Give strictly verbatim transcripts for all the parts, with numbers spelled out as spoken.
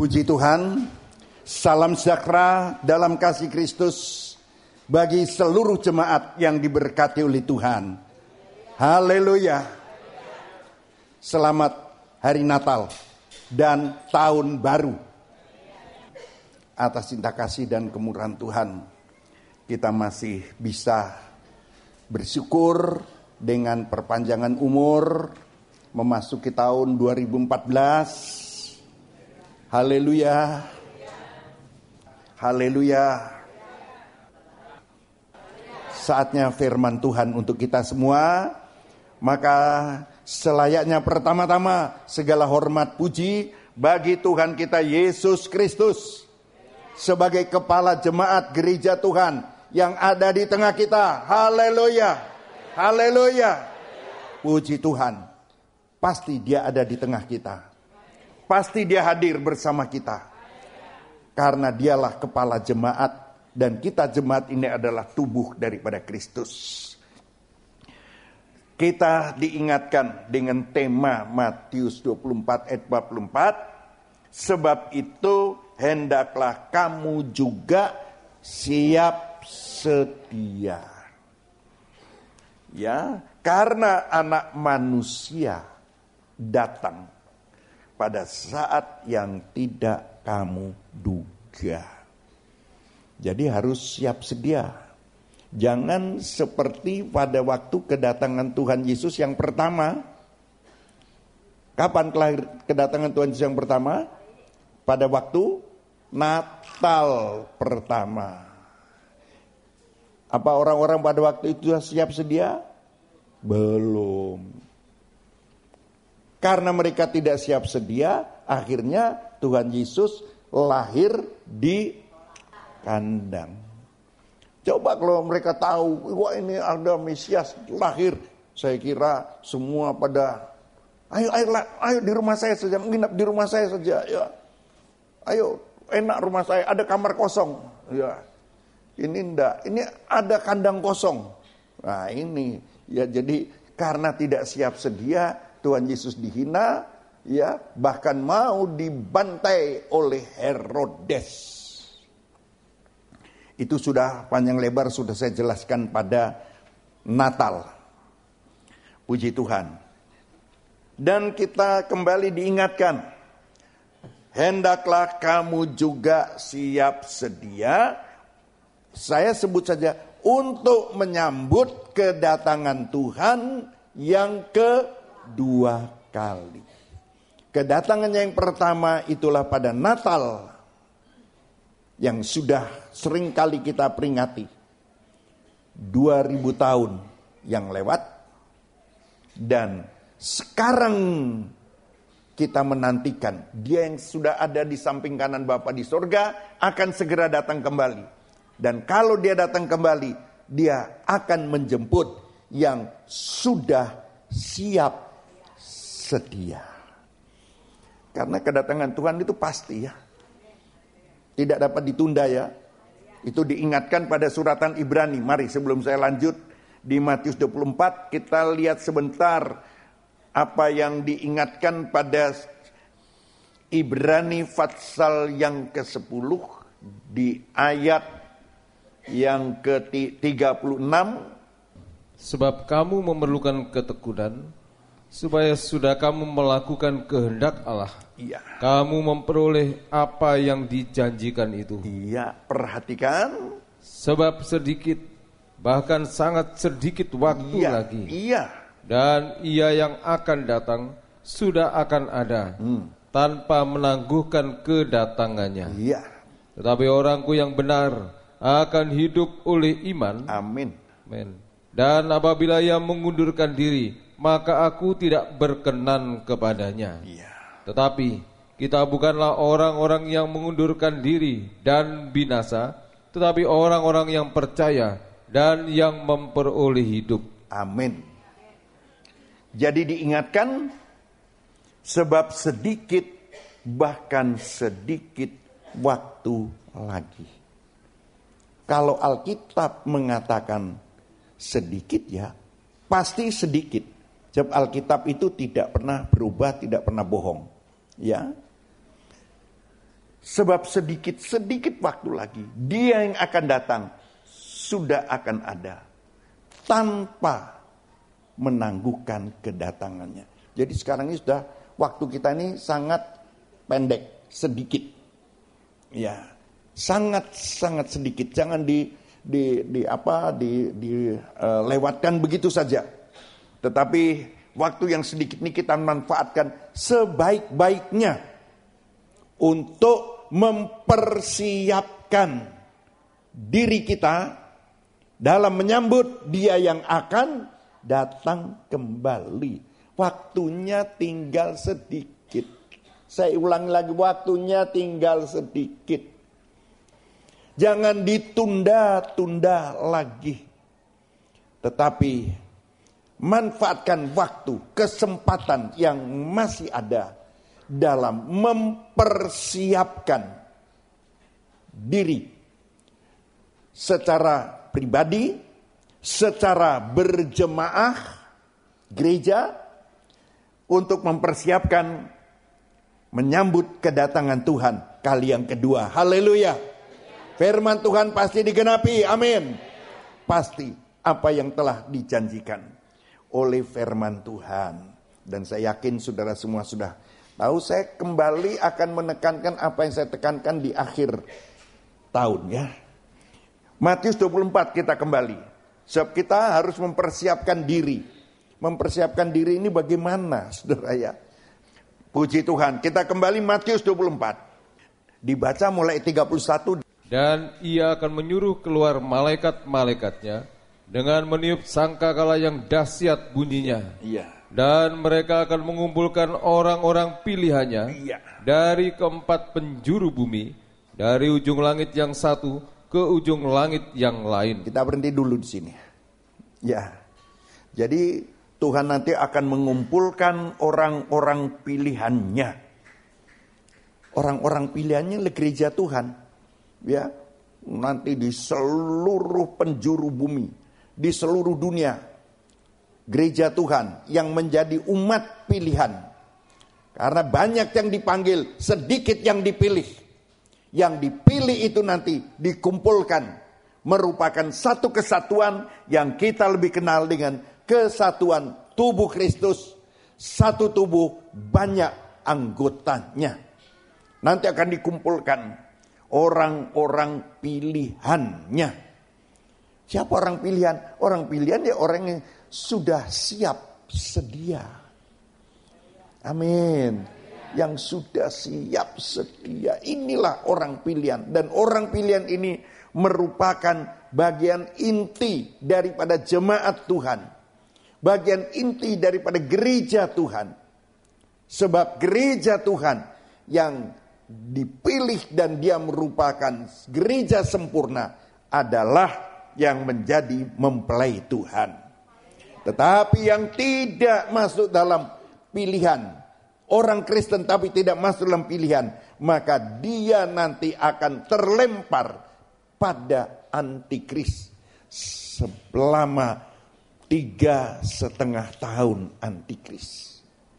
Puji Tuhan, salam sejahtera dalam kasih Kristus bagi seluruh jemaat yang diberkati oleh Tuhan. Haleluya. Selamat hari Natal dan tahun baru. Atas cinta kasih dan kemurahan Tuhan, kita masih bisa bersyukur dengan perpanjangan umur memasuki tahun dua ribu empat belas. Haleluya. Haleluya. Saatnya firman Tuhan untuk kita semua. Maka selayaknya pertama-tama segala hormat puji bagi Tuhan kita Yesus Kristus sebagai kepala jemaat gereja Tuhan yang ada di tengah kita. Haleluya. Haleluya. Puji Tuhan. Pasti dia ada di tengah kita. Pasti dia hadir bersama kita. Karena dialah kepala jemaat. Dan kita jemaat ini adalah tubuh daripada Kristus. Kita diingatkan dengan tema Matius dua puluh empat ayat empat puluh empat. Sebab itu hendaklah kamu juga siap sedia. Ya, karena anak manusia datang pada saat yang tidak kamu duga. Jadi harus siap sedia. Jangan seperti pada waktu kedatangan Tuhan Yesus yang pertama. Kapan kedatangan Tuhan Yesus yang pertama? Pada waktu Natal pertama. Apa orang-orang pada waktu itu siap sedia? Belum. Karena mereka tidak siap sedia, akhirnya Tuhan Yesus lahir di kandang. Coba kalau mereka tahu, wah ini ada Mesias lahir, saya kira semua pada, ayo ayo ayo di rumah saya saja, menginap di rumah saya saja, ya. Ayo enak rumah saya, ada kamar kosong, ya. Ini enggak, ini ada kandang kosong. Nah ini, ya jadi karena tidak siap sedia, Tuhan Yesus dihina, ya, bahkan mau dibantai oleh Herodes. Itu sudah panjang lebar sudah saya jelaskan pada Natal. Puji Tuhan. Dan kita kembali diingatkan, hendaklah kamu juga siap sedia. Saya sebut saja untuk menyambut kedatangan Tuhan yang ke dua kali. Kedatangannya yang pertama itulah pada Natal yang sudah sering kali kita peringati. dua ribu tahun yang lewat. Dan sekarang kita menantikan dia yang sudah ada di samping kanan Bapa di sorga akan segera datang kembali. Dan kalau dia datang kembali, dia akan menjemput yang sudah siap sedia. Karena kedatangan Tuhan itu pasti ya. Tidak dapat ditunda ya. Itu diingatkan pada suratan Ibrani. Mari sebelum saya lanjut di Matius dua puluh empat, kita lihat sebentar apa yang diingatkan pada Ibrani pasal yang kesepuluh di ayat yang ke tiga puluh enam. Sebab kamu memerlukan ketekunan, supaya sudah kamu melakukan kehendak Allah, iya, kamu memperoleh apa yang dijanjikan itu. Iya, perhatikan. Sebab sedikit, bahkan sangat sedikit waktu iya, lagi. Iya. Dan ia yang akan datang sudah akan ada, hmm. tanpa menangguhkan kedatangannya. Iya. Tetapi orangku yang benar akan hidup oleh iman. Amin. Amin. Dan apabila ia mengundurkan diri, maka aku tidak berkenan kepadanya. Ya. Tetapi kita bukanlah orang-orang yang mengundurkan diri dan binasa, tetapi orang-orang yang percaya dan yang memperoleh hidup. Amin. Jadi diingatkan, sebab sedikit, bahkan sedikit waktu lagi. Kalau Alkitab mengatakan sedikit ya, pasti sedikit. Sebab Alkitab itu tidak pernah berubah, tidak pernah bohong. Ya. Sebab sedikit-sedikit waktu lagi Dia yang akan datang sudah akan ada tanpa menangguhkan kedatangannya. Jadi sekarang ini sudah waktu kita ini sangat pendek, sedikit. Ya, sangat-sangat sedikit. Jangan di di di apa di dilewatkan uh, begitu saja. Tetapi waktu yang sedikit ini kita manfaatkan sebaik-baiknya untuk mempersiapkan diri kita dalam menyambut Dia yang akan datang kembali. Waktunya tinggal sedikit. Saya ulangi lagi, waktunya tinggal sedikit. Jangan ditunda-tunda lagi. Tetapi manfaatkan waktu, kesempatan yang masih ada dalam mempersiapkan diri secara pribadi, secara berjemaah gereja untuk mempersiapkan menyambut kedatangan Tuhan kali yang kedua. Haleluya. Firman Tuhan pasti digenapi. Amin. Pasti apa yang telah dijanjikan oleh firman Tuhan. Dan saya yakin saudara semua sudah tahu, saya kembali akan menekankan apa yang saya tekankan di akhir tahun ya. Matius dua puluh empat kita kembali. Sebab kita harus mempersiapkan diri. Mempersiapkan diri ini bagaimana saudara ya? Puji Tuhan. Kita kembali Matius dua puluh empat. Dibaca mulai tiga puluh satu. Dan Ia akan menyuruh keluar malaikat-malaikatnya dengan meniup sangkakala yang dahsyat bunyinya. Iya. Dan mereka akan mengumpulkan orang-orang pilihannya iya. dari keempat penjuru bumi, dari ujung langit yang satu ke ujung langit yang lain. Kita berhenti dulu di sini. Ya. Jadi Tuhan nanti akan mengumpulkan orang-orang pilihannya. Orang-orang pilihannya adalah gereja Tuhan. Ya, nanti di seluruh penjuru bumi, di seluruh dunia, gereja Tuhan yang menjadi umat pilihan. Karena banyak yang dipanggil, sedikit yang dipilih. Yang dipilih itu nanti dikumpulkan, merupakan satu kesatuan yang kita lebih kenal dengan kesatuan tubuh Kristus. Satu tubuh, banyak anggotanya. Nanti akan dikumpulkan orang-orang pilihannya. Siapa orang pilihan? Orang pilihan ya orang yang sudah siap sedia. Amin. Yang sudah siap sedia. Inilah orang pilihan. Dan orang pilihan ini merupakan bagian inti daripada jemaat Tuhan. Bagian inti daripada gereja Tuhan. Sebab gereja Tuhan yang dipilih dan dia merupakan gereja sempurna adalah yang menjadi mempelai Tuhan. Tetapi yang tidak masuk dalam pilihan, orang Kristen tapi tidak masuk dalam pilihan, maka dia nanti akan terlempar pada antikris selama tiga setengah tahun antikris.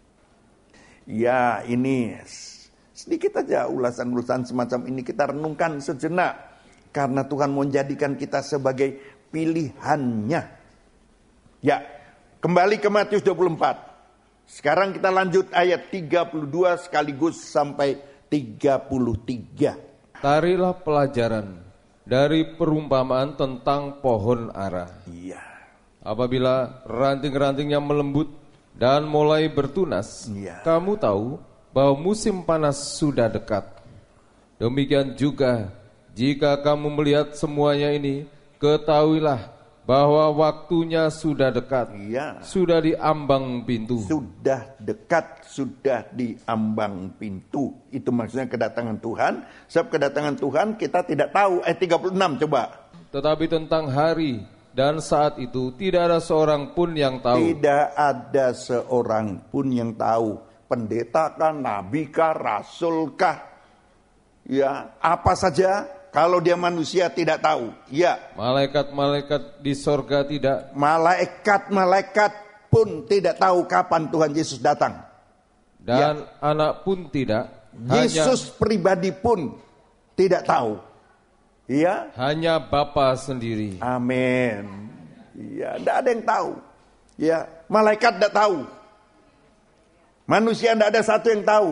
Ya, ini sedikit aja ulasan-ulasan semacam ini kita renungkan sejenak. Karena Tuhan menjadikan kita sebagai pilihannya. Ya, kembali ke Matius dua puluh empat. Sekarang kita lanjut ayat tiga puluh dua sekaligus sampai tiga puluh tiga. Tarilah pelajaran dari perumpamaan tentang pohon ara. Iya. Apabila ranting-rantingnya melembut dan mulai bertunas, iya. kamu tahu bahwa musim panas sudah dekat. Demikian juga jika kamu melihat semuanya ini, ketahuilah bahwa waktunya sudah dekat. Iya. Sudah di ambang pintu. Sudah dekat, sudah di ambang pintu. Itu maksudnya kedatangan Tuhan. Sebab kedatangan Tuhan kita tidak tahu. Ayat tiga puluh enam coba. Tetapi tentang hari dan saat itu tidak ada seorang pun yang tahu. Tidak ada seorang pun yang tahu. Pendeta kah, nabi kah, rasul kah, ya apa saja, kalau dia manusia tidak tahu. Ya. Malaikat-malaikat di sorga tidak. Malaikat-malaikat pun tidak tahu kapan Tuhan Yesus datang. Dan ya. anak pun tidak. Yesus pribadi pun tidak tahu. Iya? Hanya Bapa sendiri. Amin. Iya, tidak ada yang tahu. Ya, malaikat tidak tahu. Manusia tidak ada satu yang tahu.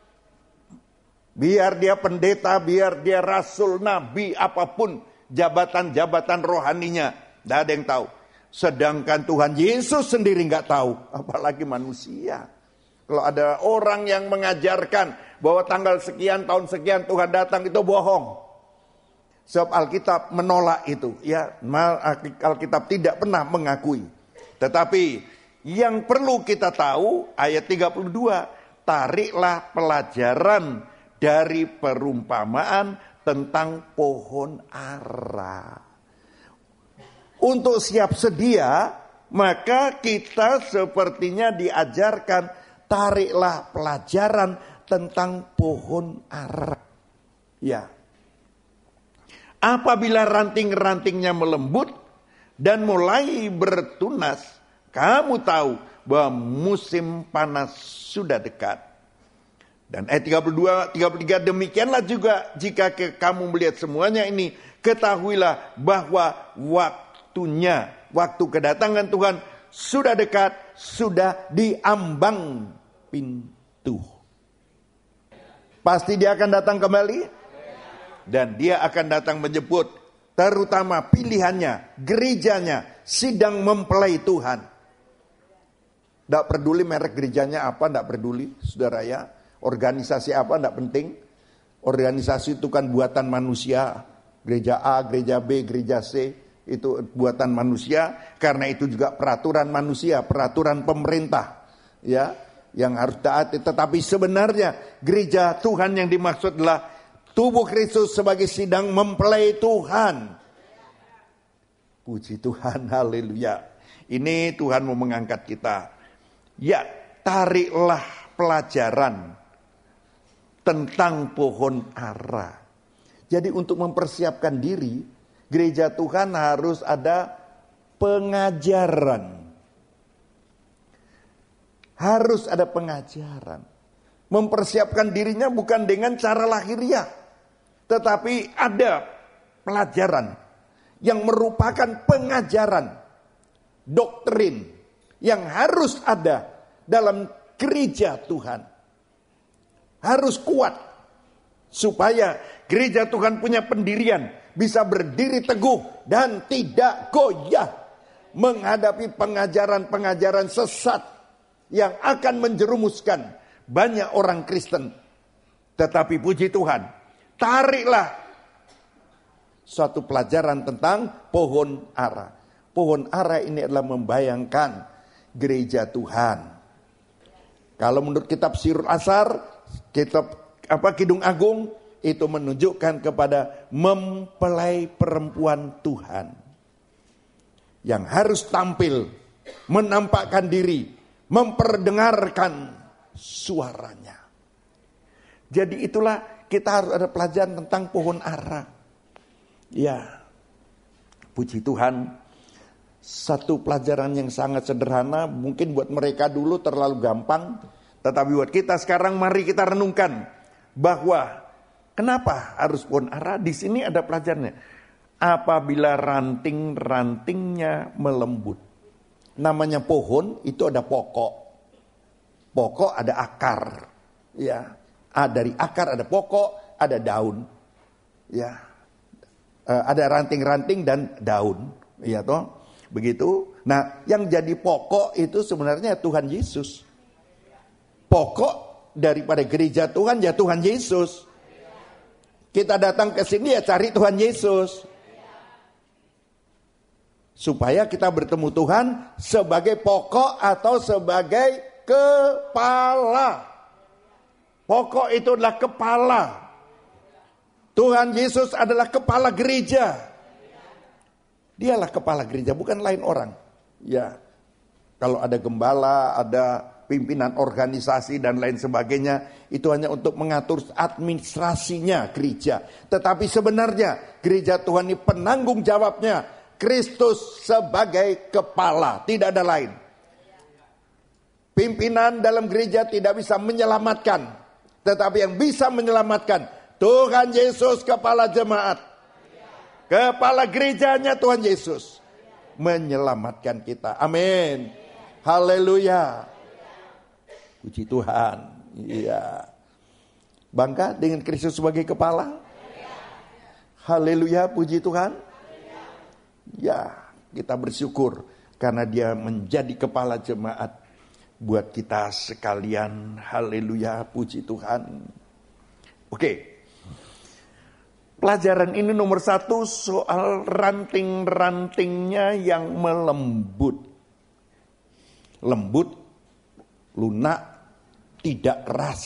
Biar dia pendeta, biar dia rasul, nabi, apapun jabatan-jabatan rohaninya, tidak ada yang tahu. Sedangkan Tuhan Yesus sendiri nggak tahu, apalagi manusia. Kalau ada orang yang mengajarkan bahwa tanggal sekian, tahun sekian Tuhan datang, itu bohong. Sebab Alkitab menolak itu, ya. Alkitab tidak pernah mengakui. Tetapi yang perlu kita tahu, ayat tiga puluh dua, tariklah pelajaran dari perumpamaan tentang pohon ara. Untuk siap sedia, maka kita sepertinya diajarkan, tariklah pelajaran tentang pohon ara. Ya. Apabila ranting-rantingnya melembut dan mulai bertunas, kamu tahu bahwa musim panas sudah dekat. Dan ayat tiga puluh dua, tiga puluh tiga, demikianlah juga jika ke, kamu melihat semuanya ini, ketahuilah bahwa waktunya, waktu kedatangan Tuhan sudah dekat, sudah diambang pintu. Pasti dia akan datang kembali. Dan dia akan datang menjemput, terutama pilihannya, gerejanya, sedang mempelai Tuhan. Tidak peduli merek gerejanya apa, tidak peduli, saudara ya. Organisasi apa, tidak penting. Organisasi itu kan buatan manusia. Gereja A, gereja B, gereja C, itu buatan manusia. Karena itu juga peraturan manusia, peraturan pemerintah, ya, yang harus taat. Tetapi sebenarnya gereja Tuhan yang dimaksud adalah tubuh Kristus sebagai sidang mempelai Tuhan. Puji Tuhan, haleluya. Ini Tuhan mau mengangkat kita. Ya, tariklah pelajaran tentang pohon ara. Jadi untuk mempersiapkan diri, gereja Tuhan harus ada pengajaran. Harus ada pengajaran. Mempersiapkan dirinya bukan dengan cara lahiriah. Tetapi ada pelajaran yang merupakan pengajaran, doktrin yang harus ada dalam gereja Tuhan. Harus kuat supaya gereja Tuhan punya pendirian, bisa berdiri teguh dan tidak goyah menghadapi pengajaran-pengajaran sesat yang akan menjerumuskan banyak orang Kristen. Tetapi puji Tuhan, tariklah suatu pelajaran tentang pohon ara. Pohon ara ini adalah membayangkan gereja Tuhan. Kalau menurut kitab Sirul Asar, kitab apa Kidung Agung, itu menunjukkan kepada mempelai perempuan Tuhan yang harus tampil, menampakkan diri, memperdengarkan suaranya. Jadi itulah kita harus ada pelajaran tentang pohon ara. Ya, puji Tuhan. Satu pelajaran yang sangat sederhana, mungkin buat mereka dulu terlalu gampang, tetapi buat kita sekarang mari kita renungkan bahwa kenapa harus pohon ara? Di sini ada pelajarannya. Apabila ranting-rantingnya melembut. Namanya pohon itu ada pokok. Pokok ada akar. Ya, dari akar ada pokok, ada daun. Ya. Ada ranting-ranting dan daun. Ya toh? Begitu. Nah, yang jadi pokok itu sebenarnya Tuhan Yesus. Pokok daripada gereja Tuhan ya Tuhan Yesus. Kita datang ke sini ya cari Tuhan Yesus. Supaya kita bertemu Tuhan sebagai pokok atau sebagai kepala. Pokok itu adalah kepala. Tuhan Yesus adalah kepala gereja. Dialah kepala gereja, bukan lain orang. Ya, kalau ada gembala, ada pimpinan organisasi dan lain sebagainya, itu hanya untuk mengatur administrasinya gereja. Tetapi sebenarnya gereja Tuhan ini penanggung jawabnya Kristus sebagai kepala, tidak ada lain. Pimpinan dalam gereja tidak bisa menyelamatkan, Tetapi yang bisa menyelamatkan Tuhan Yesus, kepala jemaat. Kepala gerejanya Tuhan Yesus. Menyelamatkan kita. Amin. Haleluya. Puji Tuhan. Iya. Bangga dengan Kristus sebagai kepala? Haleluya, puji Tuhan. Ya, kita bersyukur karena dia menjadi kepala jemaat buat kita sekalian. Haleluya, puji Tuhan. Oke. Pelajaran ini nomor satu soal ranting-rantingnya yang melembut. Lembut, lunak, tidak keras.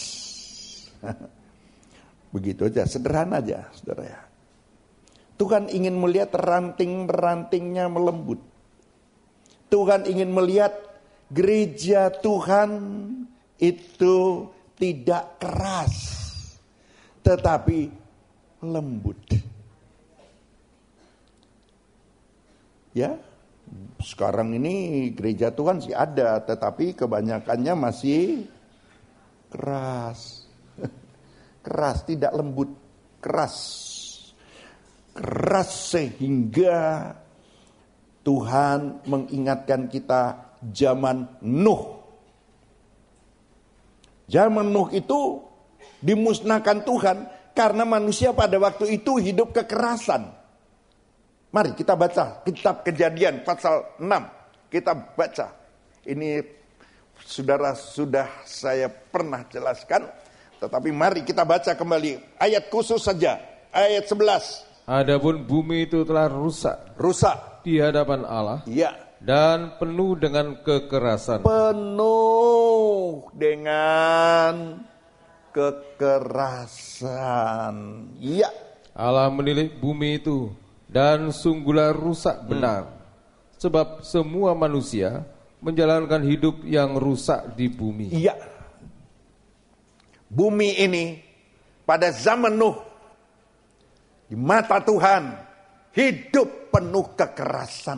Begitu aja, sederhana aja, saudara ya. Tuhan ingin melihat ranting-rantingnya melembut. Tuhan ingin melihat gereja Tuhan itu tidak keras, tetapi lembut. Ya, sekarang ini gereja Tuhan sih ada, tetapi kebanyakannya masih keras. Keras, tidak lembut, keras. Keras sehingga Tuhan mengingatkan kita zaman Nuh. Zaman Nuh itu dimusnahkan Tuhan karena manusia pada waktu itu hidup kekerasan. Mari kita baca kitab Kejadian pasal enam. Kita baca. Ini saudara sudah saya pernah jelaskan. Tetapi mari kita baca kembali ayat khusus saja, ayat sebelas. Adapun bumi itu telah rusak, rusak di hadapan Allah, ya, dan penuh dengan kekerasan. Penuh dengan kekerasan. Ya. Allah menilik bumi itu dan sungguhlah rusak benar, hmm. sebab semua manusia menjalankan hidup yang rusak di bumi. Iya. Bumi ini pada zaman Nuh di mata Tuhan hidup penuh kekerasan.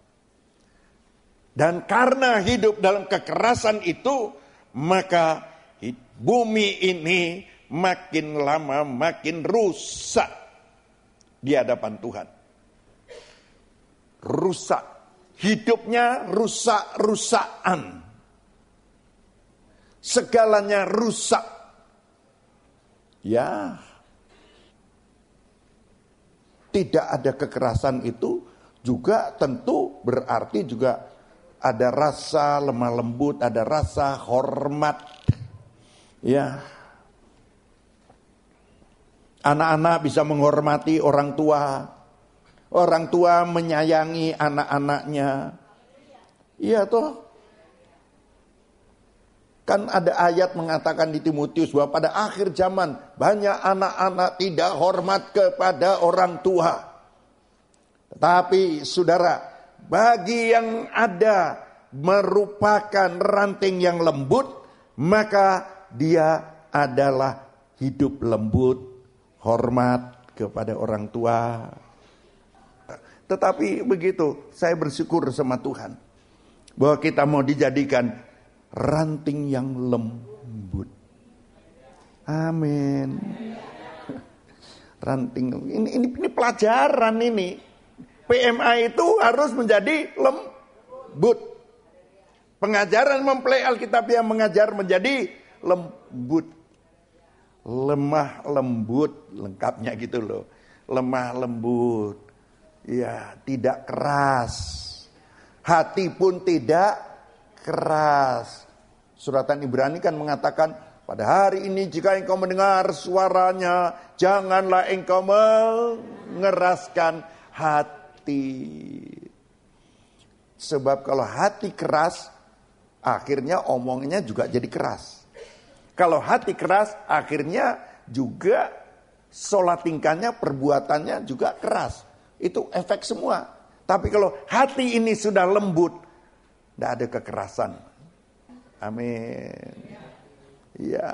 Dan karena hidup dalam kekerasan itu, maka bumi ini makin lama makin rusak di hadapan Tuhan. Rusak. Hidupnya rusak-rusakan. Segalanya rusak. Ya, tidak ada kekerasan itu juga tentu berarti juga ada rasa lemah lembut, ada rasa hormat. Ya, anak-anak bisa menghormati orang tua, orang tua menyayangi anak-anaknya. Iya toh. Kan ada ayat mengatakan di Timotius bahwa pada akhir zaman banyak anak-anak tidak hormat kepada orang tua. Tetapi saudara, bagi yang ada merupakan ranting yang lembut, maka dia adalah hidup lembut, hormat kepada orang tua. Tetapi begitu, saya bersyukur sama Tuhan bahwa kita mau dijadikan ranting yang lembut. Amin. Ranting ini, ini ini pelajaran ini. P M A itu harus menjadi lembut. Pengajaran mempelai Alkitab yang mengajar menjadi lembut. Lemah lembut, lengkapnya gitu loh. Lemah lembut. Ya, tidak keras. Hati pun tidak keras. Suratan Ibrani kan mengatakan, pada hari ini jika engkau mendengar suaranya, janganlah engkau mengeraskan hati. Sebab kalau hati keras, akhirnya omongnya juga jadi keras. Kalau hati keras, akhirnya juga sholat tingkahnya, perbuatannya juga keras. Itu efek semua. Tapi kalau hati ini sudah lembut, tidak ada kekerasan. Amin. Ya.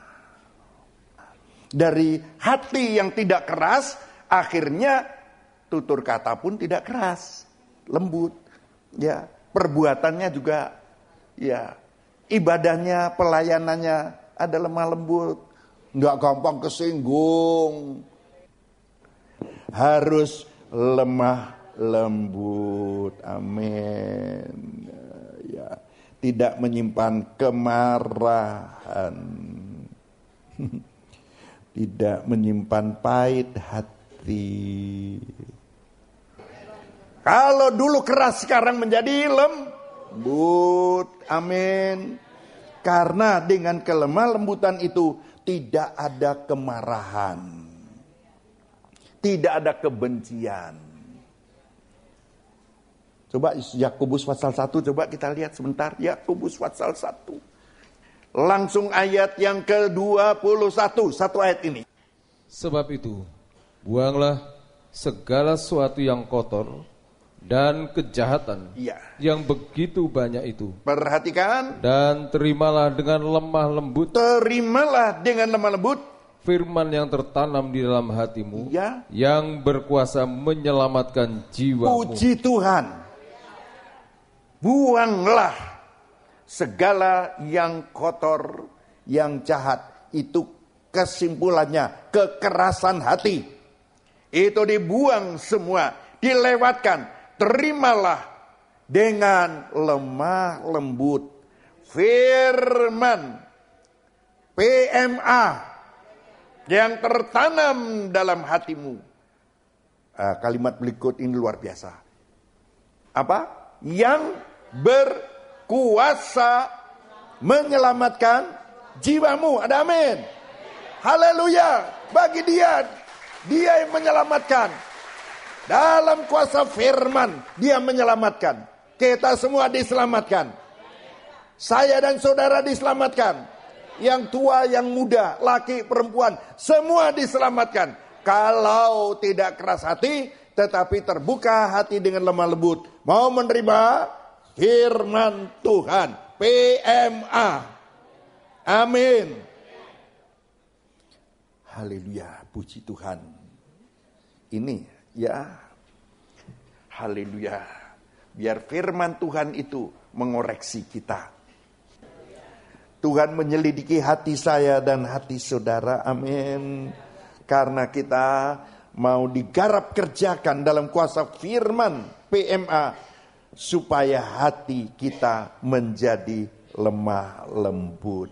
Dari hati yang tidak keras, akhirnya tutur kata pun tidak keras, lembut. Ya, perbuatannya juga, ya, ibadahnya, pelayanannya ada lemah lembut. nggak gampang kesinggung. Harus lemah lembut, amin. Ya, tidak menyimpan kemarahan, tidak menyimpan pahit hati. Kalau dulu keras, sekarang menjadi lembut, amin. Karena dengan kelemah lembutan itu tidak ada kemarahan, tidak ada kebencian. Coba Yakobus pasal satu, coba kita lihat sebentar. Yakobus pasal satu. Langsung ayat yang ke dua puluh satu, satu ayat ini. Sebab itu, buanglah segala sesuatu yang kotor dan kejahatan ya. yang begitu banyak itu. Perhatikan. Dan terimalah dengan lemah lembut. Terimalah dengan lemah lembut firman yang tertanam di dalam hatimu, ya, yang berkuasa menyelamatkan jiwamu. Puji Tuhan. Buanglah segala yang kotor, yang jahat. Itu kesimpulannya, kekerasan hati. Itu dibuang semua, dilewatkan. Terimalah dengan lemah lembut firman P M A yang tertanam dalam hatimu. Uh, kalimat berikut ini luar biasa. Apa? Yang berkuasa menyelamatkan jiwamu. Ada amin. Haleluya. Bagi dia, dia yang menyelamatkan. Dalam kuasa firman, dia menyelamatkan. Kita semua diselamatkan. Saya dan saudara diselamatkan. Yang tua, yang muda, laki, perempuan, semua diselamatkan. Kalau tidak keras hati, tetapi terbuka hati dengan lemah lembut, mau menerima firman Tuhan, P M A. Amin. Haleluya, puji Tuhan. Ini ya, haleluya. Biar firman Tuhan itu mengoreksi kita. Tuhan menyelidiki hati saya dan hati saudara, amin. Karena kita mau digarap kerjakan dalam kuasa firman P M A, supaya hati kita menjadi lemah lembut.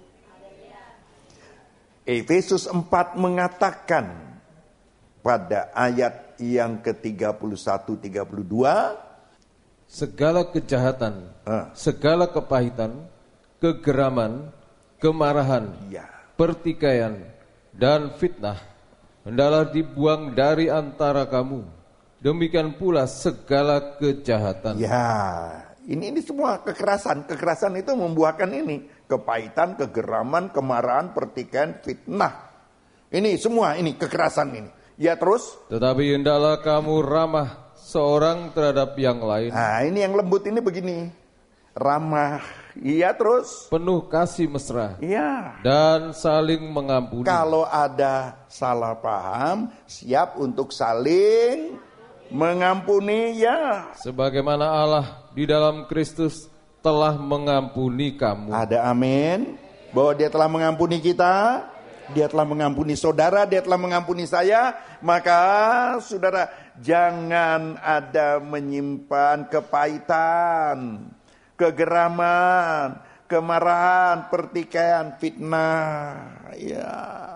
Efesus empat mengatakan pada ayat yang ke tiga puluh satu tiga puluh dua, segala kejahatan, uh. segala kepahitan, kegeraman, kemarahan, ya, pertikaian, dan fitnah hendaklah dibuang dari antara kamu. Demikian pula segala kejahatan. Ya, ini ini semua kekerasan. Kekerasan itu membuahkan ini, kepahitan, kegeraman, kemarahan, pertikaian, fitnah. Ini semua ini kekerasan ini. Ya terus. Tetapi hendaklah kamu ramah seorang terhadap yang lain. Nah, ini yang lembut ini begini. Ramah. Iya terus. Penuh kasih mesra. Iya. Dan saling mengampuni. Kalau ada salah paham, siap untuk saling mengampuni, ya. Sebagaimana Allah di dalam Kristus telah mengampuni kamu. Ada amin. Bahwa dia telah mengampuni kita, dia telah mengampuni saudara, dia telah mengampuni saya. Maka saudara, jangan ada menyimpan kepahitan, kegeraman, kemarahan, pertikaian, fitnah. Ya,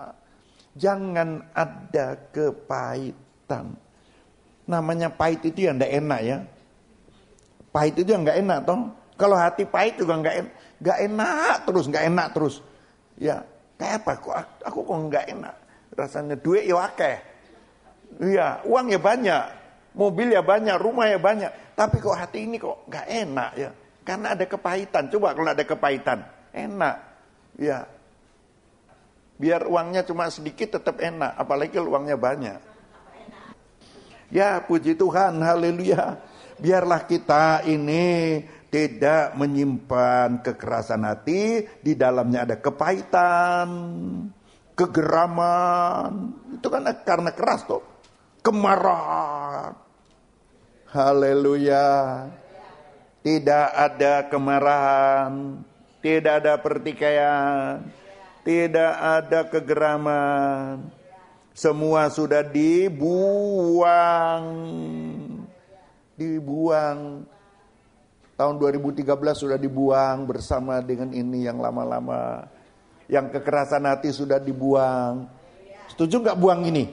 jangan ada kepahitan. Namanya pahit itu yang tidak enak ya. Pahit itu yang nggak enak toh. Kalau hati pahit juga nggak enak, nggak enak terus, nggak enak terus. Ya, kayak apa? Kok aku kok nggak enak? Rasanya duit ya akeh. Iya, uang ya banyak, mobil ya banyak, rumah ya banyak. Tapi kok hati ini kok nggak enak ya? Karena ada kepahitan. Coba kalau ada kepahitan, enak. Ya. Biar uangnya cuma sedikit tetap enak, apalagi kalau uangnya banyak. Ya, puji Tuhan, haleluya. Biarlah kita ini tidak menyimpan kekerasan hati, di dalamnya ada kepahitan, kegeraman. Itu kan karena keras toh. Kemarahan. Haleluya. Tidak ada kemarahan, tidak ada pertikaian, tidak ada kegeraman. Semua sudah dibuang. Dibuang. Tahun dua ribu tiga belas sudah dibuang bersama dengan ini yang lama-lama. Yang kekerasan hati sudah dibuang. Setuju nggak buang ini?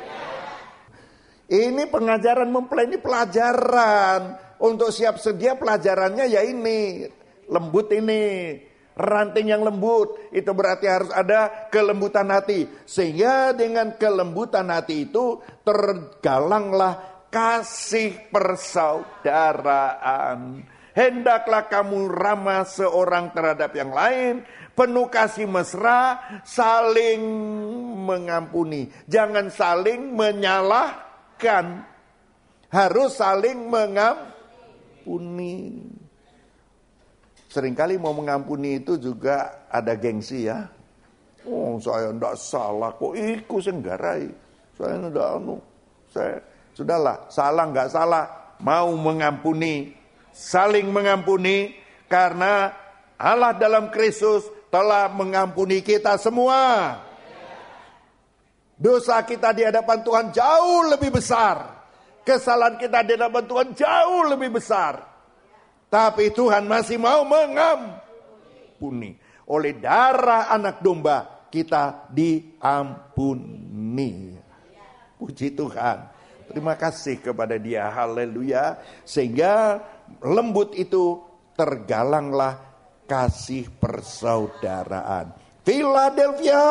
Ini pengajaran mempelai, ini pelajaran. Untuk siap sedia pelajarannya ya ini. Lembut ini. Ranting yang lembut. Itu berarti harus ada kelembutan hati. Sehingga dengan kelembutan hati itu tergalanglah kasih persaudaraan. Hendaklah kamu ramah seorang terhadap yang lain, penuh kasih mesra, saling mengampuni. Jangan saling menyalahkan, harus saling mengampuni. Seringkali mau mengampuni itu juga ada gengsi ya. Oh, saya enggak salah, kok iku senggarai. Saya enggak anu. Saya sudahlah, salah enggak salah, mau mengampuni. Saling mengampuni karena Allah dalam Kristus telah mengampuni kita semua. Dosa kita di hadapan Tuhan jauh lebih besar. Kesalahan kita di hadapan Tuhan jauh lebih besar. Tapi Tuhan masih mau mengampuni. Oleh darah anak domba kita diampuni. Puji Tuhan. Terima kasih kepada Dia. Haleluya. Sehingga lembut itu tergalanglah kasih persaudaraan. Philadelphia.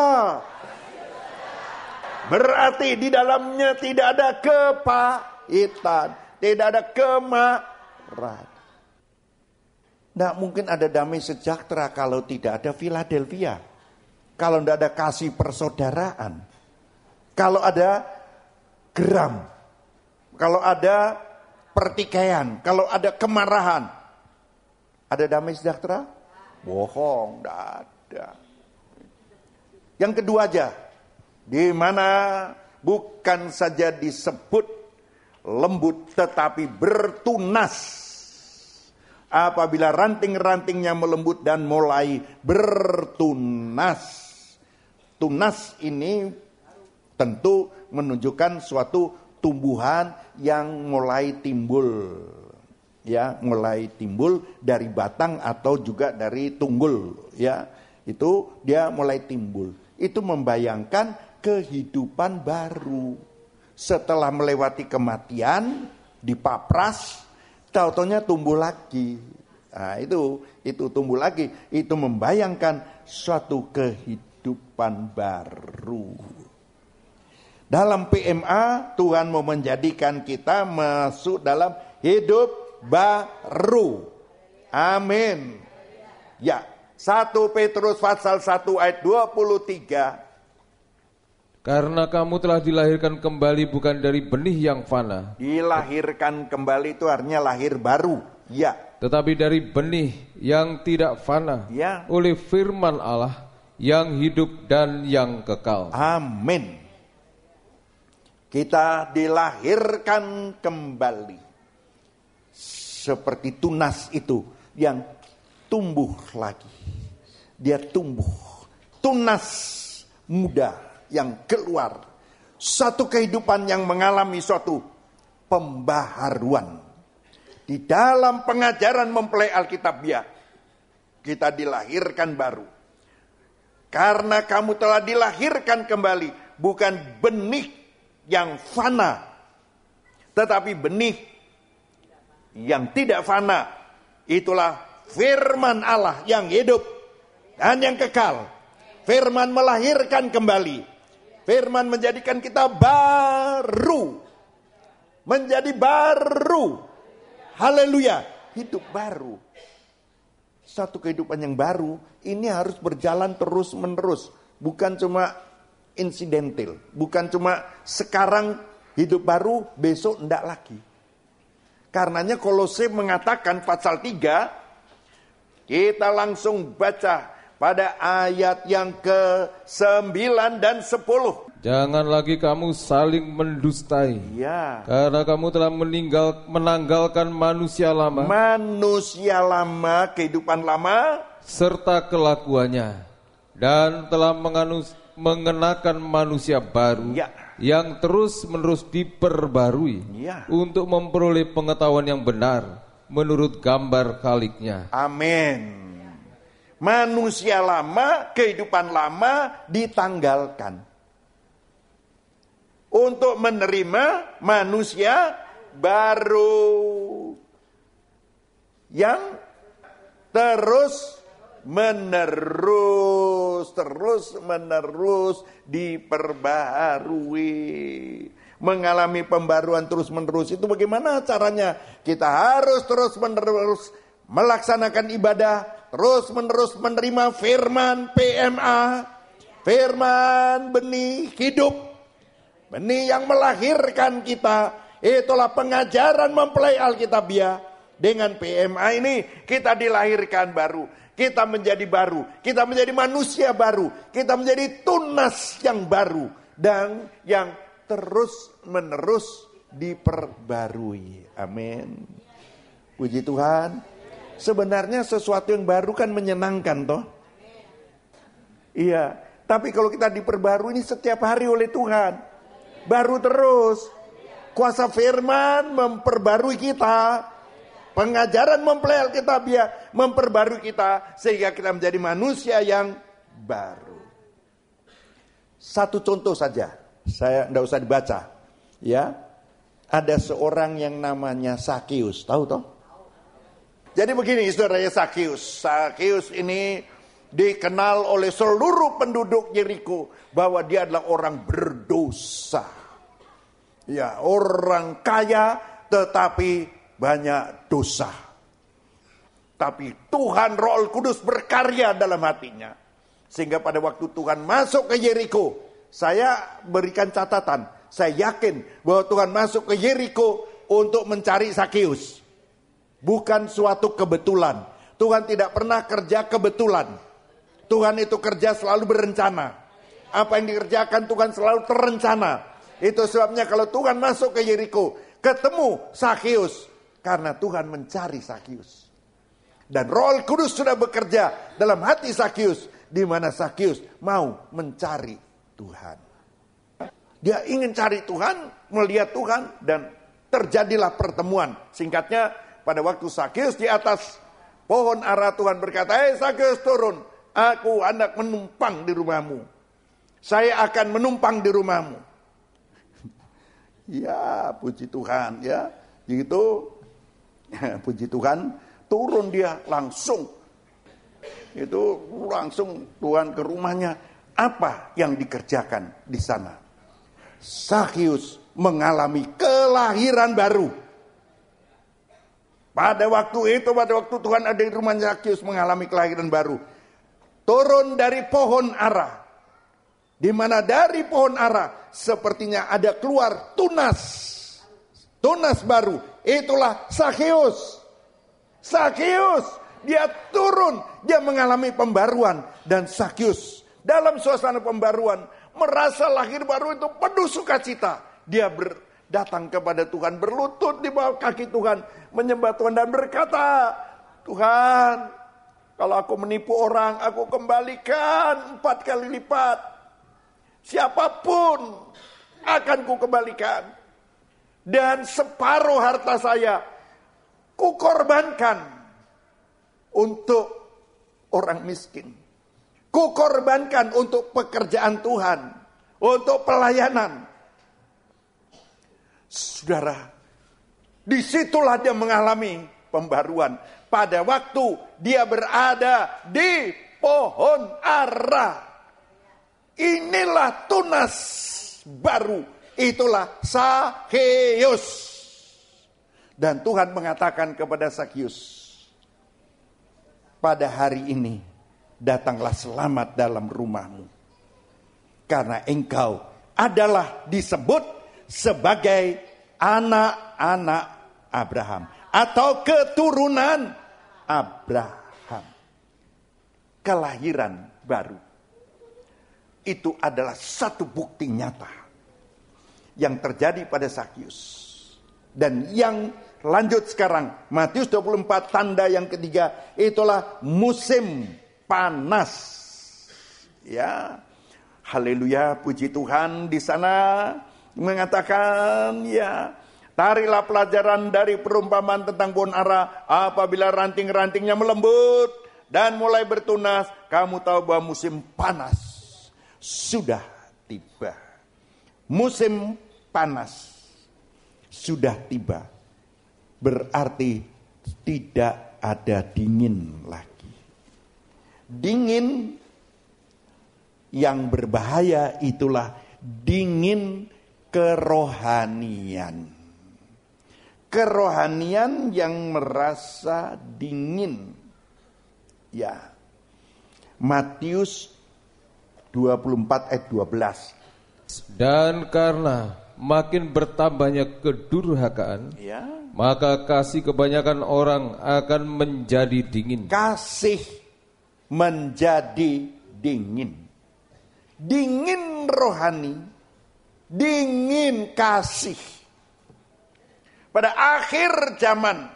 Berarti di dalamnya tidak ada kepahitan, tidak ada kemarahan. Tidak mungkin ada damai sejahtera kalau tidak ada Philadelphia. Kalau tidak ada kasih persaudaraan. Kalau ada geram. Kalau ada pertikaian, kalau ada kemarahan, ada damai sejahtera? Bohong, tidak ada. Yang kedua aja, di mana bukan saja disebut lembut, tetapi bertunas. Apabila ranting-rantingnya melembut dan mulai bertunas. Tunas ini tentu menunjukkan suatu tumbuhan yang mulai timbul, ya, mulai timbul dari batang atau juga dari tunggul, ya, itu dia mulai timbul. Itu membayangkan kehidupan baru setelah melewati kematian, dipapras, tau-taunya tumbuh lagi. Nah, itu itu tumbuh lagi, itu membayangkan suatu kehidupan baru. Dalam P M A, Tuhan mau menjadikan kita masuk dalam hidup baru. Amin. Ya, satu Petrus pasal satu ayat dua puluh tiga. Karena kamu telah dilahirkan kembali bukan dari benih yang fana. Dilahirkan kembali itu artinya lahir baru. Ya. Tetapi dari benih yang tidak fana. Ya. Oleh firman Allah yang hidup dan yang kekal. Amin. Kita dilahirkan kembali. Seperti tunas itu yang tumbuh lagi. Dia tumbuh. Tunas muda yang keluar. Satu kehidupan yang mengalami suatu pembaharuan. Di dalam pengajaran mempelai Alkitabiah, kita dilahirkan baru. Karena kamu telah dilahirkan kembali, bukan benih yang fana, tetapi benih yang tidak fana. Itulah firman Allah yang hidup dan yang kekal. Firman melahirkan kembali. Firman menjadikan kita baru. Menjadi baru. Haleluya. Hidup baru. Satu kehidupan yang baru, ini harus berjalan terus menerus. Bukan cuma insidental. Bukan cuma sekarang hidup baru, besok enggak lagi. Karenanya Kolose mengatakan pasal tiga, kita langsung baca pada ayat yang ke sembilan dan sepuluh. Jangan lagi kamu saling mendustai. Ya. Karena kamu telah meninggal menanggalkan manusia lama. Manusia lama, kehidupan lama serta kelakuannya dan telah menganus, mengenakan manusia baru Ya. yang terus-menerus diperbarui Ya. untuk memperoleh pengetahuan yang benar menurut gambar Khaliknya. Amin. Manusia lama, kehidupan lama ditanggalkan untuk menerima manusia baru yang terus menerus, terus menerus diperbaharui, mengalami pembaruan terus menerus. Itu bagaimana caranya? Kita harus terus menerus melaksanakan ibadah, terus menerus menerima firman P M A, firman benih hidup, benih yang melahirkan kita. Itulah pengajaran mempelai Alkitabiah. Dengan P M A ini kita dilahirkan baru, kita menjadi baru, kita menjadi manusia baru, kita menjadi tunas yang baru dan yang terus menerus diperbarui. Amin. Puji Tuhan. Sebenarnya sesuatu yang baru kan menyenangkan toh. Iya, tapi kalau kita diperbarui ini setiap hari oleh Tuhan, baru terus. Kuasa firman memperbarui kita. Pengajaran mempelai Alkitabiah memperbarui kita sehingga kita menjadi manusia yang baru. Satu contoh saja, saya tidak usah dibaca. Ya, ada seorang yang namanya Sakeus, tahu toh? Jadi begini, saudaranya Sakeus. Sakeus ini dikenal oleh seluruh penduduk Yeriko bahwa dia adalah orang berdosa. Ya, orang kaya tetapi banyak dosa. Tapi Tuhan Roh Kudus berkarya dalam hatinya. Sehingga pada waktu Tuhan masuk ke Yeriko, saya berikan catatan, saya yakin bahwa Tuhan masuk ke Yeriko untuk mencari Sakeus. Bukan suatu kebetulan. Tuhan tidak pernah kerja kebetulan. Tuhan itu kerja selalu berencana. Apa yang dikerjakan Tuhan selalu terencana. Itu sebabnya kalau Tuhan masuk ke Yeriko, ketemu Sakeus. Karena Tuhan mencari Sakeus. Dan Roh Kudus sudah bekerja dalam hati Sakeus. Di mana Sakeus mau mencari Tuhan. Dia ingin cari Tuhan, melihat Tuhan. Dan terjadilah pertemuan. Singkatnya, pada waktu Sakeus di atas pohon ara, Tuhan berkata, "Hei Sakeus, turun. Aku hendak menumpang di rumahmu. Saya akan menumpang di rumahmu." Ya, puji Tuhan ya. Gitu. Ya, puji Tuhan, turun dia langsung. Itu langsung Tuhan ke rumahnya. Apa yang dikerjakan di sana? Sakeus mengalami kelahiran baru. Pada waktu itu, pada waktu Tuhan ada di rumahnya, Sakeus mengalami kelahiran baru. Turun dari pohon ara. Di mana dari pohon ara sepertinya ada keluar tunas. Tunas baru, itulah Sakeus. Sakeus, dia turun, dia mengalami pembaruan. Dan Sakeus dalam suasana pembaruan merasa lahir baru itu penuh sukacita. Dia ber, datang kepada Tuhan, berlutut di bawah kaki Tuhan, menyembah Tuhan dan berkata, "Tuhan, kalau aku menipu orang, aku kembalikan empat kali lipat. Siapapun akan ku kembalikan. Dan separuh harta saya kukorbankan untuk orang miskin. Kukorbankan untuk pekerjaan Tuhan, untuk pelayanan." Saudara, disitulah dia mengalami pembaruan. Pada waktu dia berada di pohon ara. Inilah tunas baru. Itulah Sakeus. Dan Tuhan mengatakan kepada Sakeus, "Pada hari ini datanglah selamat dalam rumahmu. Karena engkau adalah disebut sebagai anak-anak Abraham." Atau keturunan Abraham. Kelahiran baru. Itu adalah satu bukti nyata yang terjadi pada Sakeus. Dan yang lanjut sekarang, Matius dua puluh empat, tanda yang ketiga, itulah musim panas. Ya, haleluya, puji Tuhan. Di sana mengatakan, ya, tarilah pelajaran dari perumpamaan tentang pohon ara. Apabila ranting-rantingnya melembut dan mulai bertunas, kamu tahu bahwa musim panas sudah tiba. Musim panas sudah tiba. Berarti tidak ada dingin lagi. Dingin yang berbahaya itulah dingin kerohanian. Kerohanian yang merasa dingin. Ya. Matius dua puluh empat ayat dua belas. Dan karena makin bertambahnya kedurhakaan, Ya. maka kasih kebanyakan orang akan menjadi dingin. Kasih menjadi dingin. Dingin rohani, dingin kasih. Pada akhir zaman,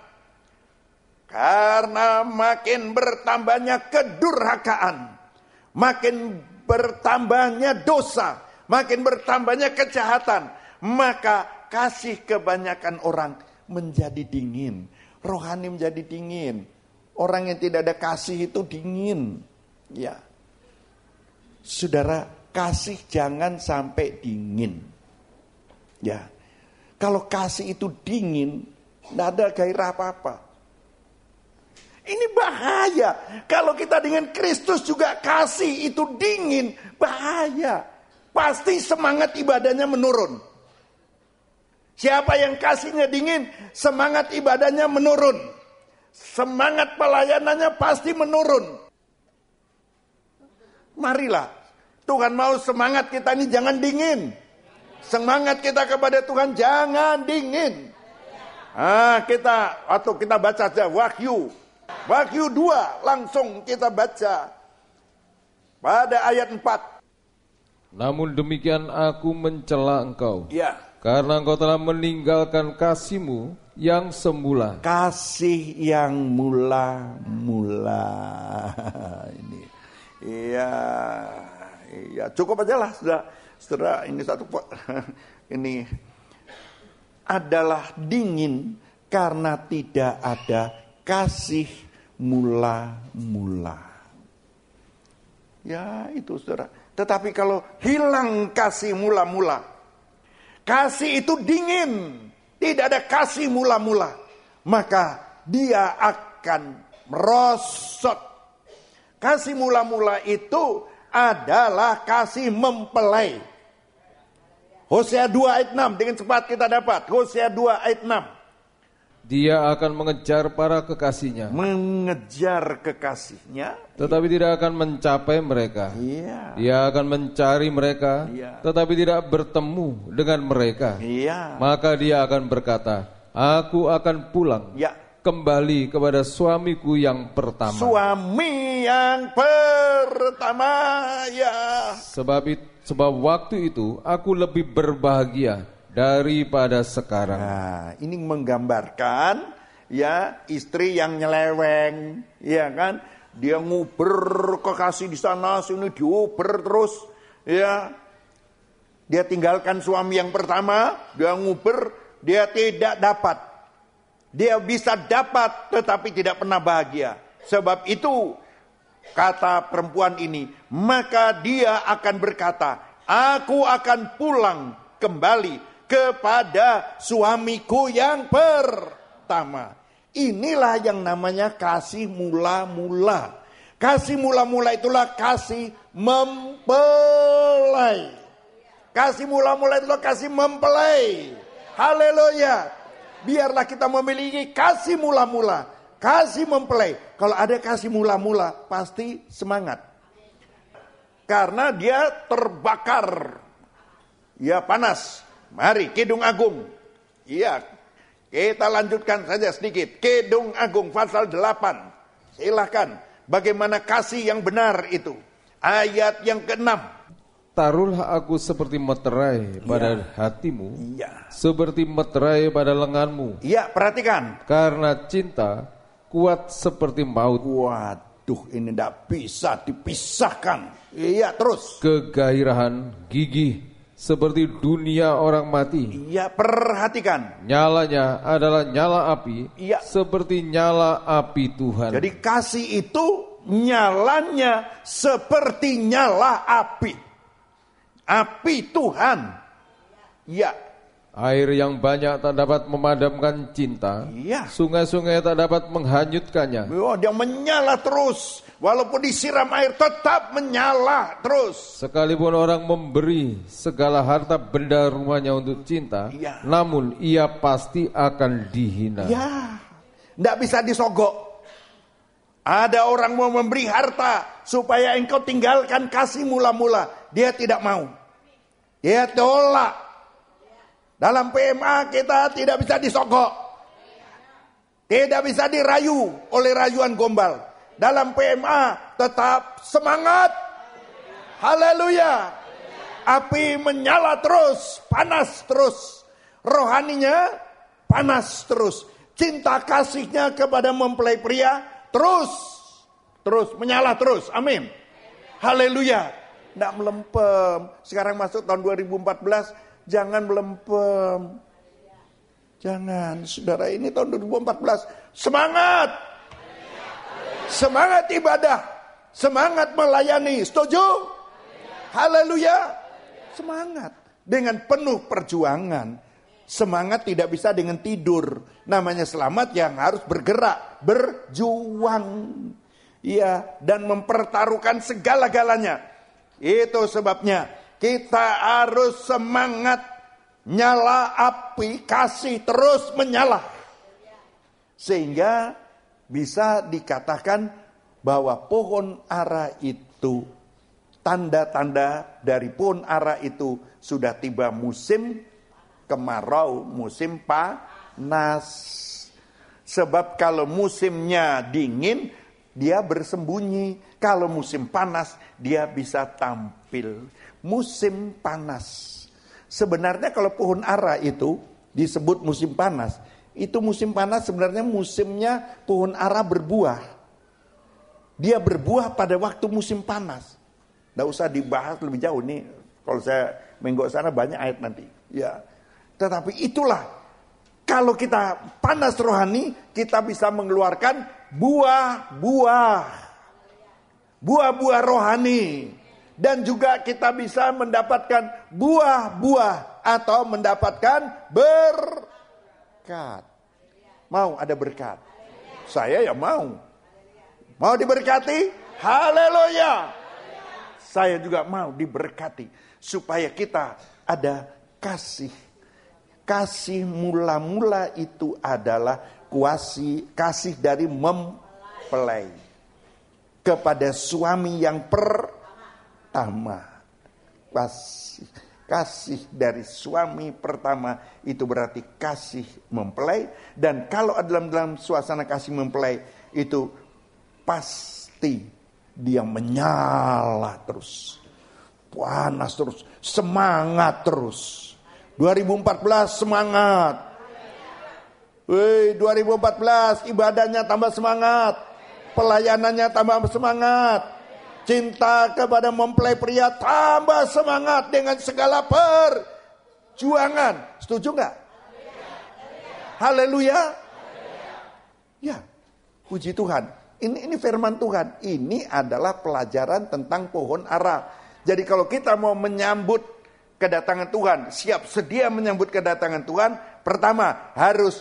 karena makin bertambahnya kedurhakaan, makin bertambahnya dosa, makin bertambahnya kejahatan, maka kasih kebanyakan orang menjadi dingin. Rohani menjadi dingin. Orang yang tidak ada kasih itu dingin. Ya. Saudara, kasih jangan sampai dingin. Ya. Kalau kasih itu dingin, tidak ada gairah apa-apa. Ini bahaya. Kalau kita dengan Kristus juga kasih itu dingin, bahaya. Pasti semangat ibadahnya menurun. Siapa yang kasihnya dingin, semangat ibadahnya menurun. Semangat pelayanannya pasti menurun. Marilah, Tuhan mau semangat kita ini jangan dingin. Semangat kita kepada Tuhan jangan dingin. Ah, kita atau kita baca saja Wahyu. Wahyu dua langsung kita baca. Pada ayat empat. Namun demikian aku mencela engkau. Ya. Karena engkau telah meninggalkan kasihmu yang semula. Kasih yang mula-mula. Ini. Iya. Iya, cukup aja lah sudah. Setelah ini satu ini adalah dingin karena tidak ada kasih mula-mula. Ya, itu Saudara. Tetapi kalau hilang kasih mula-mula, kasih itu dingin, tidak ada kasih mula-mula, maka dia akan merosot. Kasih mula-mula itu adalah kasih mempelai. Hosea dua ayat enam, dengan cepat kita dapat. Hosea dua ayat enam. Dia akan mengejar para kekasihnya. Mengejar kekasihnya. Tetapi tidak akan mencapai mereka. Iya. Dia akan mencari mereka. Iya. Tetapi tidak bertemu dengan mereka. Iya. Maka dia akan berkata, aku akan pulang. Ya. Kembali kepada suamiku yang pertama. Suami yang pertama, ya. Sebab itu, sebab waktu itu aku lebih berbahagia daripada sekarang. Nah, ini menggambarkan ya istri yang nyeleweng, ya kan? Dia nguber kekasih di sana sini, diuber terus, ya. Dia tinggalkan suami yang pertama, dia nguber, dia tidak dapat. Dia bisa dapat tetapi tidak pernah bahagia. Sebab itu kata perempuan ini, maka dia akan berkata, aku akan pulang kembali kepada suamiku yang pertama. Inilah yang namanya kasih mula-mula. Kasih mula-mula itulah kasih mempelai. Kasih mula-mula itulah kasih mempelai. Haleluya. Biarlah kita memiliki kasih mula-mula, kasih mempelai. Kalau ada kasih mula-mula, pasti semangat. Karena dia terbakar. Ya panas. Mari, Kidung Agung. Iya, kita lanjutkan saja sedikit. Kidung Agung, pasal delapan. Silakan, bagaimana kasih yang benar itu. Ayat yang keenam. Taruhlah aku seperti meterai pada ya. hatimu, ya. seperti meterai pada lenganmu. Iya, perhatikan. Karena cinta kuat seperti maut. Kuat. Waduh, ini tidak bisa dipisahkan. Iya, terus. Kegairahan, gigih, seperti dunia orang mati. Iya, perhatikan. Nyalanya adalah nyala api, Iya. seperti nyala api Tuhan. Jadi kasih itu nyalanya seperti nyala api. Api Tuhan. Ya. Air yang banyak tak dapat memadamkan cinta. Iya. Sungai-sungai tak dapat menghanyutkannya. Oh, dia menyala terus. Walaupun disiram air tetap menyala terus. Sekalipun orang memberi segala harta benda rumahnya untuk cinta, Iya. namun ia pasti akan dihina. Ya. Tidak bisa disogok. Ada orang mau memberi harta supaya engkau tinggalkan kasih mula-mula. Dia tidak mau. Dia tolak. Dalam P M A kita tidak bisa disogok. Tidak bisa dirayu oleh rayuan gombal. Dalam P M A tetap semangat. Haleluya. Api menyala terus, panas terus. Rohaninya panas terus. Cinta kasihnya kepada mempelai pria terus. Terus menyala terus. Amin. Haleluya. Tidak melempem. Sekarang masuk tahun dua ribu empat belas. Jangan melempem. Jangan. Saudara, ini tahun dua ribu empat belas. Semangat. Semangat ibadah. Semangat melayani. Setuju? Haleluya. Semangat. Dengan penuh perjuangan. Semangat tidak bisa dengan tidur. Namanya selamat yang harus bergerak. Berjuang. Iya. Dan mempertaruhkan segala-galanya. Itu sebabnya kita harus semangat. Nyala api kasih terus menyala. Sehingga bisa dikatakan bahwa pohon ara itu, tanda-tanda dari pohon ara itu sudah tiba musim kemarau, musim panas. Sebab kalau musimnya dingin, dia bersembunyi. Kalau musim panas, dia bisa tampil. Musim panas. Sebenarnya kalau pohon ara itu disebut musim panas, itu musim panas sebenarnya musimnya pohon ara berbuah. Dia berbuah pada waktu musim panas. Tidak usah dibahas lebih jauh nih. Kalau saya menggok sana banyak ayat nanti. Ya. Tetapi itulah, kalau kita panas rohani, kita bisa mengeluarkan buah-buah. Buah-buah rohani. Dan juga kita bisa mendapatkan buah-buah atau mendapatkan berkat. Mau ada berkat? Saya ya mau. Mau diberkati? Haleluya. Saya juga mau diberkati. Supaya kita ada kasih. Kasih mula-mula itu adalah kuasi, kasih dari mempelai. Kepada suami yang per pertama, kasih, kasih dari suami pertama itu berarti kasih mempelai. Dan kalau dalam dalam suasana kasih mempelai itu pasti dia menyala terus, panas terus, semangat terus. dua ribu empat belas semangat. Woi, dua ribu empat belas ibadahnya tambah semangat, pelayanannya tambah semangat. Cinta kepada mempelai pria tambah semangat dengan segala perjuangan. Setuju nggak? Haleluya. Ya, puji Tuhan. Ini ini firman Tuhan. Ini adalah pelajaran tentang pohon ara. Jadi kalau kita mau menyambut kedatangan Tuhan, siap sedia menyambut kedatangan Tuhan, pertama harus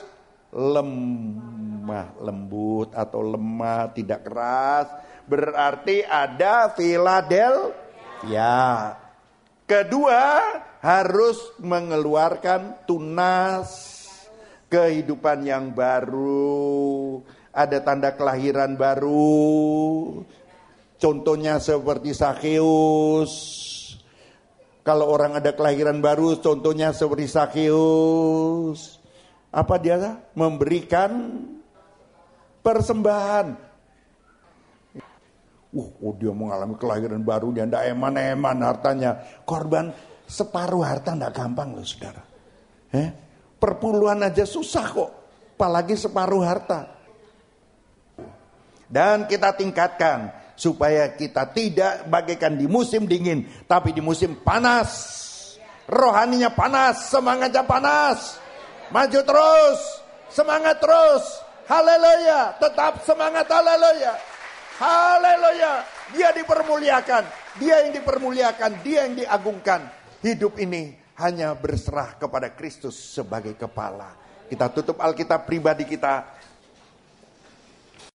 lemah, lembut atau lemah, tidak keras. Berarti ada Philadelphia. Kedua, harus mengeluarkan tunas, kehidupan yang baru. Ada tanda kelahiran baru. Contohnya seperti Zakheus. Kalau orang ada kelahiran baru, contohnya seperti Zakheus. Apa dia? Memberikan persembahan. Uh, oh dia mengalami kelahiran baru, dia tidak eman-eman hartanya. Korban separuh harta tidak gampang loh saudara. Eh? Perpuluhan aja susah kok, apalagi separuh harta. Dan kita tingkatkan supaya kita tidak bagaikan di musim dingin, tapi di musim panas. Rohaninya panas, semangatnya panas. Maju terus, semangat terus. Haleluya, tetap semangat, haleluya. Haleluya, dia dipermuliakan, dia yang dipermuliakan, dia yang diagungkan. Hidup ini hanya berserah kepada Kristus sebagai kepala. Kita tutup Alkitab pribadi kita.